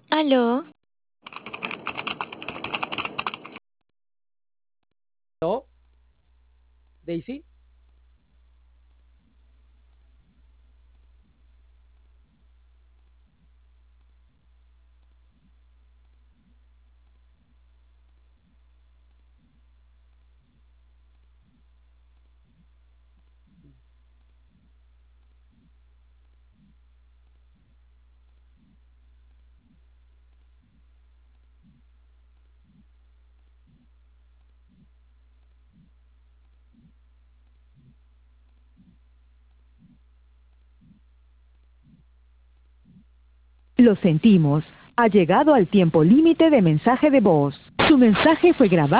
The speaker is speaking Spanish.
Aló, ¿No? Daisy. Lo sentimos. Ha llegado al tiempo límite de mensaje de voz. Su mensaje fue grabado.